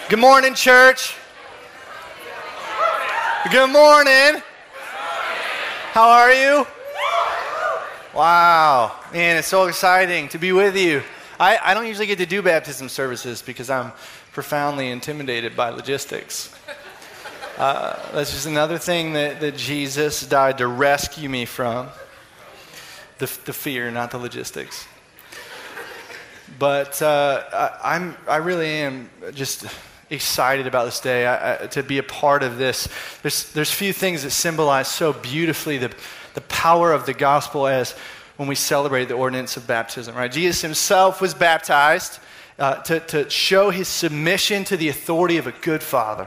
Good morning, church. Good morning. How are you? Wow. Man, it's so exciting to be with you. I don't usually get to do baptism services because I'm profoundly intimidated by logistics. That's just another thing that Jesus died to rescue me from. The fear, not the logistics. But I really am just excited about this day to be a part of this. There's few things that symbolize so beautifully the power of the gospel as when we celebrate the ordinance of baptism, right? Jesus himself was baptized to show his submission to the authority of a good father.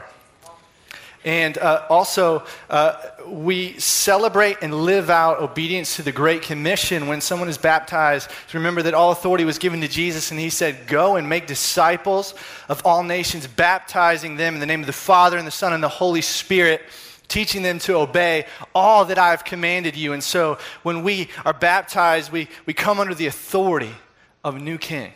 And also, we celebrate and live out obedience to the Great Commission when someone is baptized. So remember that all authority was given to Jesus, and he said, go and make disciples of all nations, baptizing them in the name of the Father and the Son and the Holy Spirit, teaching them to obey all that I have commanded you. And so when we are baptized, we come under the authority of a new king.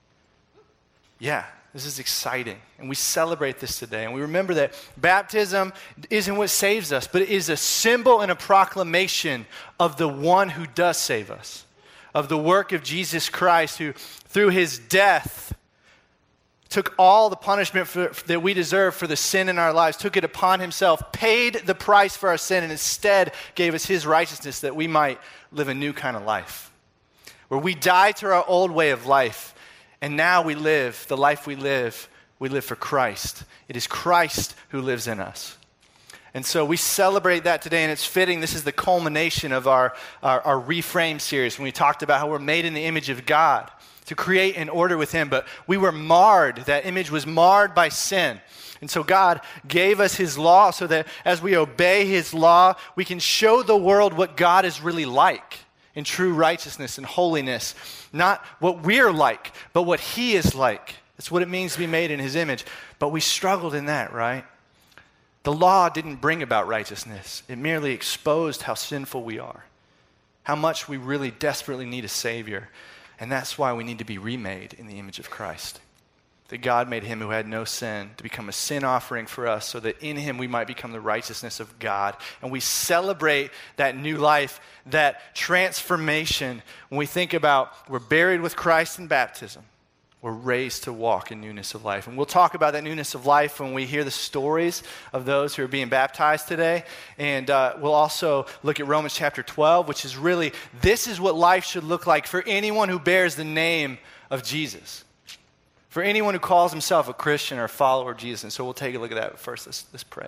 Yeah. This is exciting, and we celebrate this today. And we remember that baptism isn't what saves us, but it is a symbol and a proclamation of the one who does save us, of the work of Jesus Christ, who through his death took all the punishment that we deserve for the sin in our lives, took it upon himself, paid the price for our sin, and instead gave us his righteousness that we might live a new kind of life, where we die to our old way of life. And now we live, the life we live for Christ. It is Christ who lives in us. And so we celebrate that today, and it's fitting. This is the culmination of our Reframe series when we talked about how we're made in the image of God to create an order with him. But we were marred. That image was marred by sin. And so God gave us his law so that as we obey his law, we can show the world what God is really like in true righteousness and holiness. Not what we're like, but what he is like. That's what it means to be made in his image. But we struggled in that, right? The law didn't bring about righteousness. It merely exposed how sinful we are, how much we really desperately need a Savior. And that's why we need to be remade in the image of Christ. That God made him who had no sin to become a sin offering for us so that in him we might become the righteousness of God. And we celebrate that new life, that transformation when we think about we're buried with Christ in baptism. We're raised to walk in newness of life. And we'll talk about that newness of life when we hear the stories of those who are being baptized today. And we'll also look at Romans chapter 12, which is really, this is what life should look like for anyone who bears the name of Jesus. For anyone who calls himself a Christian or a follower of Jesus. And so we'll take a look at that first. Let's pray.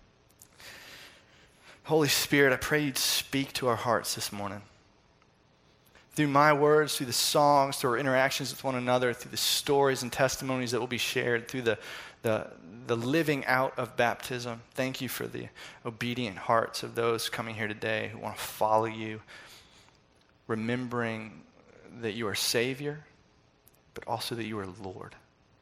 Holy Spirit, I pray you'd speak to our hearts this morning. Through my words, through the songs, through our interactions with one another, through the stories and testimonies that will be shared, through the living out of baptism. Thank you for the obedient hearts of those coming here today who want to follow you, remembering that you are Savior, but also that you are Lord.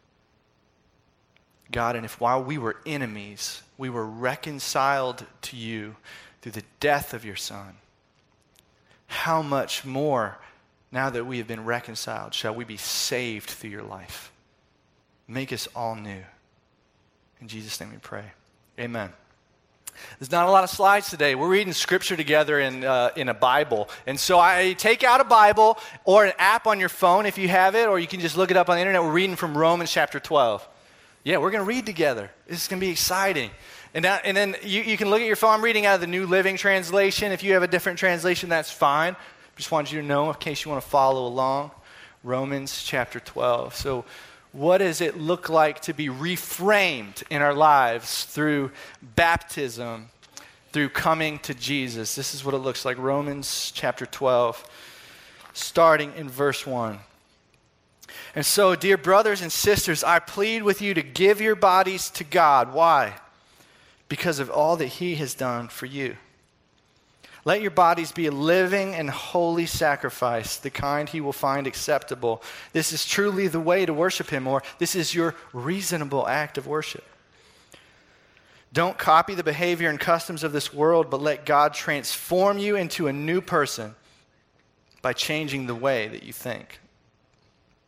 God, and if while we were enemies, we were reconciled to you through the death of your Son, how much more, now that we have been reconciled, shall we be saved through your life? Make us all new. In Jesus' name we pray. Amen. There's not a lot of slides today. We're reading Scripture together in a Bible. And so I take out a Bible or an app on your phone if you have it, or you can just look it up on the internet. We're reading from Romans chapter 12. Yeah, we're going to read together. This is going to be exciting. And then you can look at your phone. I'm reading out of the New Living Translation. If you have a different translation, that's fine. Just wanted you to know in case you want to follow along. Romans chapter 12. So what does it look like to be reframed in our lives through baptism, through coming to Jesus? This is what it looks like. Romans chapter 12, starting in verse 1. And so, dear brothers and sisters, I plead with you to give your bodies to God. Why? Because of all that he has done for you. Let your bodies be a living and holy sacrifice, the kind he will find acceptable. This is truly the way to worship him, or this is your reasonable act of worship. Don't copy the behavior and customs of this world, but let God transform you into a new person by changing the way that you think.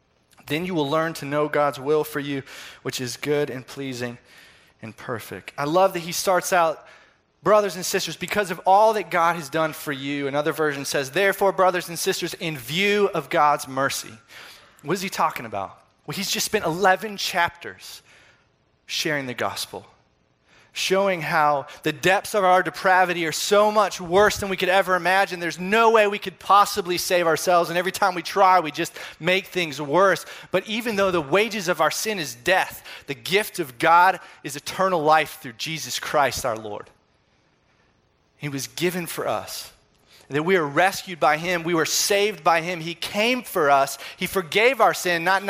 Then you will learn to know God's will for you, which is good and pleasing and perfect. I love that he starts out, brothers and sisters, because of all that God has done for you. Another version says, therefore, brothers and sisters, in view of God's mercy. What is he talking about? Well, he's just spent 11 chapters sharing the gospel, showing how the depths of our depravity are so much worse than we could ever imagine. There's no way we could possibly save ourselves, and every time we try, we just make things worse. But even though the wages of our sin is death, the gift of God is eternal life through Jesus Christ our Lord. He was given for us, that we are rescued by him. We were saved by him. He came for us. He forgave our sin, not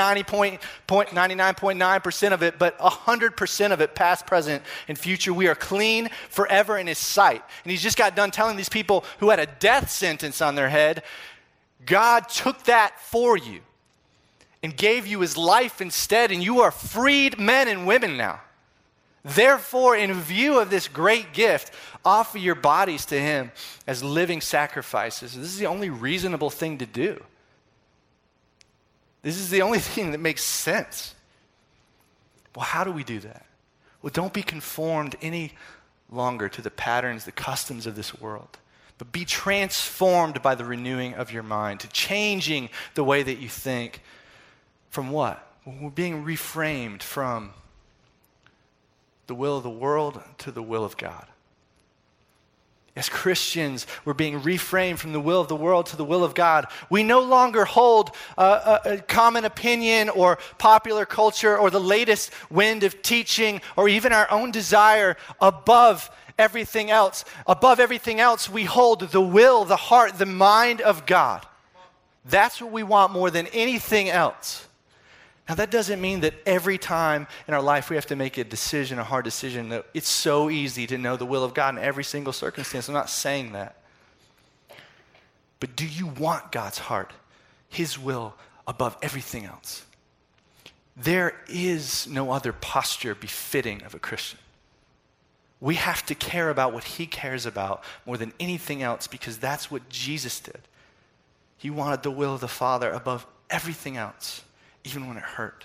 99.9% of it, but 100% of it, past, present, and future. We are clean forever in his sight. And he's just got done telling these people who had a death sentence on their head, God took that for you and gave you his life instead, and you are freed men and women now. Therefore, in view of this great gift, offer your bodies to him as living sacrifices. This is the only reasonable thing to do. This is the only thing that makes sense. Well, how do we do that? Well, don't be conformed any longer to the patterns, the customs of this world, but be transformed by the renewing of your mind, to changing the way that you think. From what? Well, we're being reframed from the will of the world to the will of God. As Christians, we're being reframed from the will of the world to the will of God. We no longer hold a common opinion or popular culture or the latest wind of teaching or even our own desire above everything else. Above everything else, we hold the will, the heart, the mind of God. That's what we want more than anything else. Now, that doesn't mean that every time in our life we have to make a decision, a hard decision. That it's so easy to know the will of God in every single circumstance. I'm not saying that. But do you want God's heart, his will, above everything else? There is no other posture befitting of a Christian. We have to care about what he cares about more than anything else, because that's what Jesus did. He wanted the will of the Father above everything else, even when it hurt.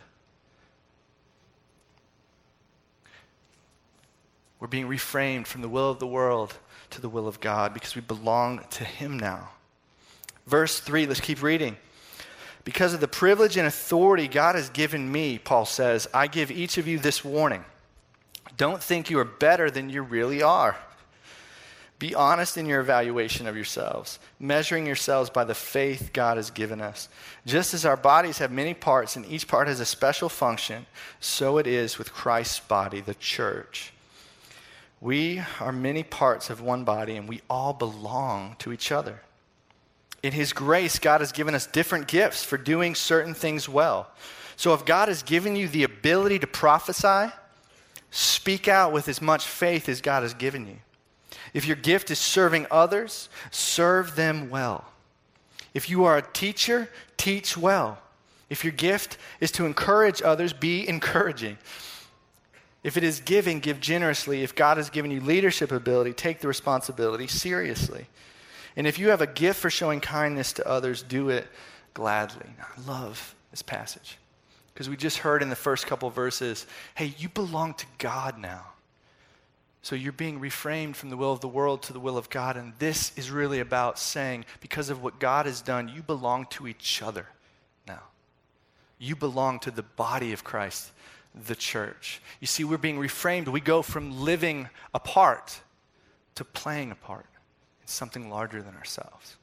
We're being reframed from the will of the world to the will of God because we belong to him now. Verse 3, let's keep reading. Because of the privilege and authority God has given me, Paul says, I give each of you this warning. Don't think you are better than you really are. Be honest in your evaluation of yourselves, measuring yourselves by the faith God has given us. Just as our bodies have many parts and each part has a special function, so it is with Christ's body, the church. We are many parts of one body, and we all belong to each other. In his grace, God has given us different gifts for doing certain things well. So if God has given you the ability to prophesy, speak out with as much faith as God has given you. If your gift is serving others, serve them well. If you are a teacher, teach well. If your gift is to encourage others, be encouraging. If it is giving, give generously. If God has given you leadership ability, take the responsibility seriously. And if you have a gift for showing kindness to others, do it gladly. I love this passage because we just heard in the first couple verses, hey, you belong to God now. So you're being reframed from the will of the world to the will of God. And this is really about saying, because of what God has done, you belong to each other now. You belong to the body of Christ, the church. You see, we're being reframed. We go from living apart to playing a part in something larger than ourselves.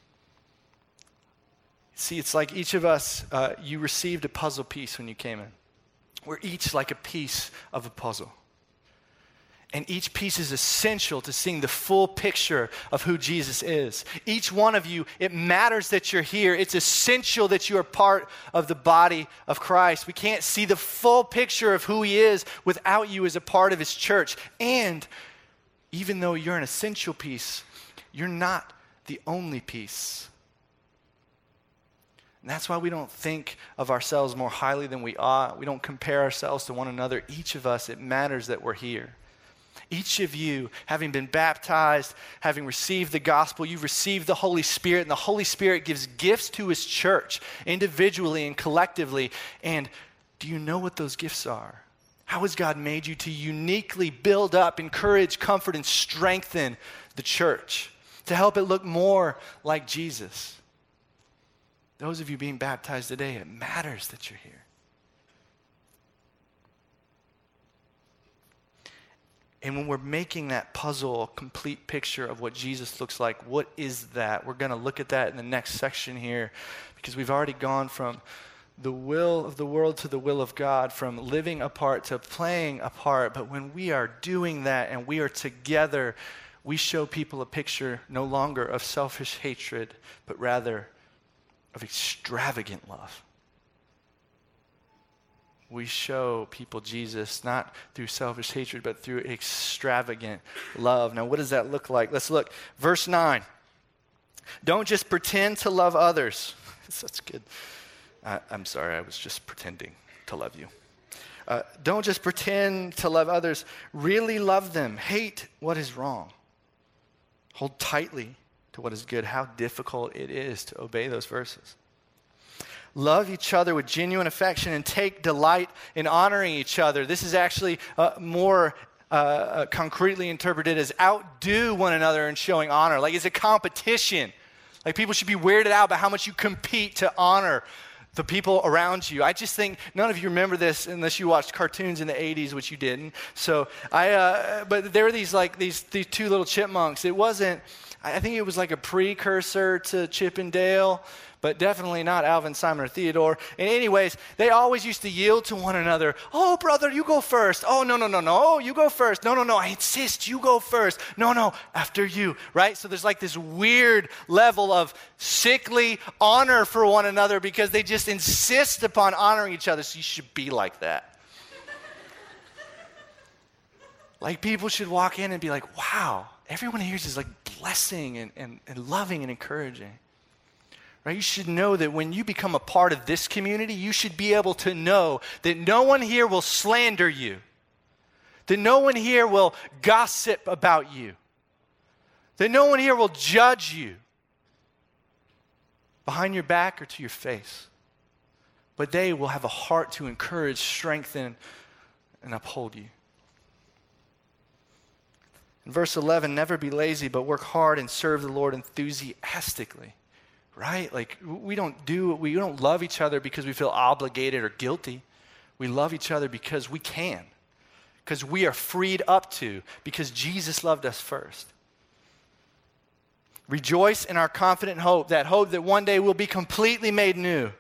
See, it's like each of us, you received a puzzle piece when you came in. We're each like a piece of a puzzle. And each piece is essential to seeing the full picture of who Jesus is. Each one of you, it matters that you're here. It's essential that you are part of the body of Christ. We can't see the full picture of who he is without you as a part of his church. And even though you're an essential piece, you're not the only piece. And that's why we don't think of ourselves more highly than we ought. We don't compare ourselves to one another. Each of us, it matters that we're here. Each of you, having been baptized, having received the gospel, you've received the Holy Spirit, and the Holy Spirit gives gifts to his church, individually and collectively. And do you know what those gifts are? How has God made you to uniquely build up, encourage, comfort, and strengthen the church, to help it look more like Jesus? Those of you being baptized today, it matters that you're here. And when we're making that puzzle a complete picture of what Jesus looks like, what is that? We're going to look at that in the next section here, because we've already gone from the will of the world to the will of God, from living apart to playing a part. But when we are doing that and we are together, we show people a picture no longer of selfish hatred, but rather of extravagant love. We show people Jesus not through selfish hatred, but through extravagant love. Now, what does that look like? Let's look. Verse 9. Don't just pretend to love others. That's good. I'm sorry, I was just pretending to love you. Don't just pretend to love others. Really love them. Hate what is wrong. Hold tightly to what is good. How difficult it is to obey those verses. Love each other with genuine affection and take delight in honoring each other. This is actually more concretely interpreted as outdo one another in showing honor. Like it's a competition. Like people should be weirded out by how much you compete to honor the people around you. I just think none of you remember this unless you watched cartoons in the 80s, which you didn't. So but there were these two little chipmunks. It wasn't, I think it was like a precursor to Chip and Dale, but definitely not Alvin, Simon, or Theodore. And anyways, they always used to yield to one another. Oh, brother, you go first. Oh, no. Oh, you go first. No. I insist you go first. No, after you, right? So there's like this weird level of sickly honor for one another because they just insist upon honoring each other. So you should be like that. Like people should walk in and be like, wow, everyone here is like blessing and loving and encouraging. Right? You should know that when you become a part of this community, you should be able to know that no one here will slander you, that no one here will gossip about you, that no one here will judge you behind your back or to your face, but they will have a heart to encourage, strengthen, and uphold you. In verse 11, never be lazy, but work hard and serve the Lord enthusiastically. Right? Like we don't love each other because we feel obligated or guilty. We love each other because we can. Because we are freed up to. Because Jesus loved us first. Rejoice in our confident hope that one day we'll be completely made new.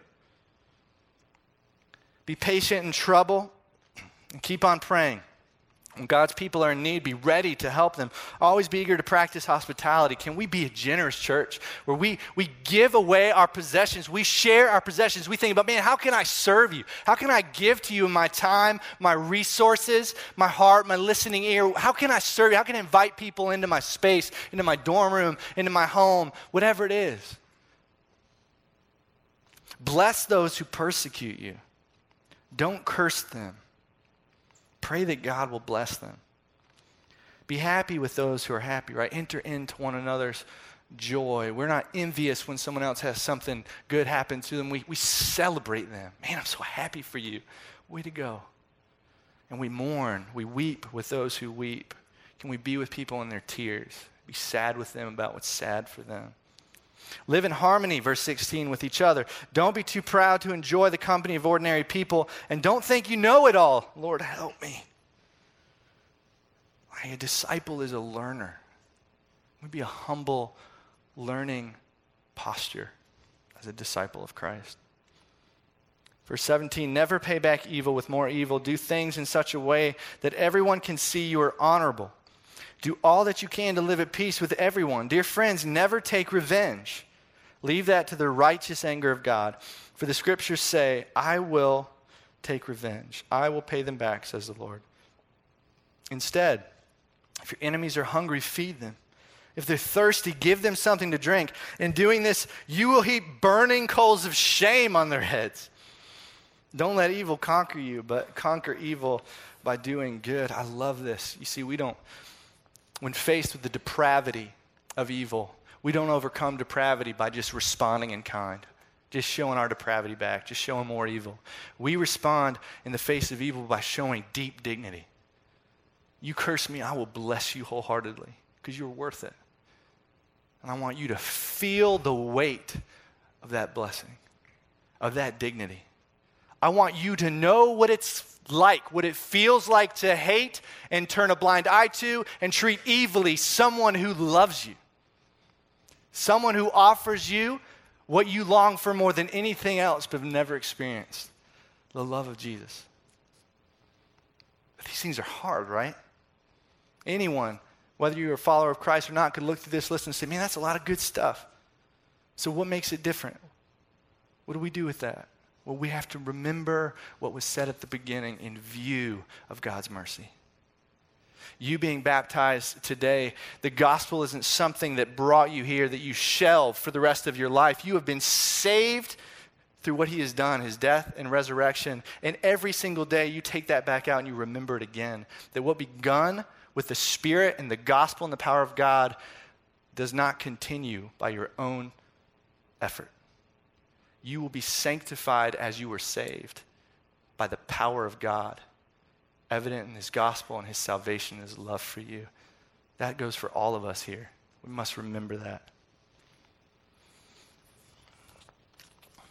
Be patient in trouble and keep on praying. When God's people are in need, be ready to help them. Always be eager to practice hospitality. Can we be a generous church where we give away our possessions? We share our possessions. We think about, man, how can I serve you? How can I give to you my time, my resources, my heart, my listening ear? How can I serve you? How can I invite people into my space, into my dorm room, into my home, whatever it is? Bless those who persecute you. Don't curse them. Pray that God will bless them. Be happy with those who are happy, right? Enter into one another's joy. We're not envious when someone else has something good happen to them. We celebrate them. Man, I'm so happy for you. Way to go. And we mourn. We weep with those who weep. Can we be with people in their tears? Be sad with them about what's sad for them. Live in harmony, verse 16, with each other. Don't be too proud to enjoy the company of ordinary people, and don't think you know it all. Lord, help me. A disciple is a learner. It would be a humble, learning posture as a disciple of Christ. Verse 17, never pay back evil with more evil. Do things in such a way that everyone can see you are honorable. Do all that you can to live at peace with everyone. Dear friends, never take revenge. Leave that to the righteous anger of God. For the scriptures say, I will take revenge. I will pay them back, says the Lord. Instead, if your enemies are hungry, feed them. If they're thirsty, give them something to drink. In doing this, you will heap burning coals of shame on their heads. Don't let evil conquer you, but conquer evil by doing good. I love this. You see, when faced with the depravity of evil, we don't overcome depravity by just responding in kind, just showing our depravity back, just showing more evil. We respond in the face of evil by showing deep dignity. You curse me, I will bless you wholeheartedly because you're worth it. And I want you to feel the weight of that blessing, of that dignity. I want you to know what it's like, what it feels like to hate and turn a blind eye to and treat evilly someone who loves you. Someone who offers you what you long for more than anything else but have never experienced, the love of Jesus. But these things are hard, right? Anyone, whether you're a follower of Christ or not, could look through this list and say, man, that's a lot of good stuff. So what makes it different? What do we do with that? Well, we have to remember what was said at the beginning in view of God's mercy. You being baptized today, the gospel isn't something that brought you here that you shelve for the rest of your life. You have been saved through what he has done, his death and resurrection. And every single day you take that back out and you remember it again. That what begun with the Spirit and the gospel and the power of God does not continue by your own effort. You will be sanctified as you were saved by the power of God, evident in his gospel and his salvation and his love for you. That goes for all of us here. We must remember that.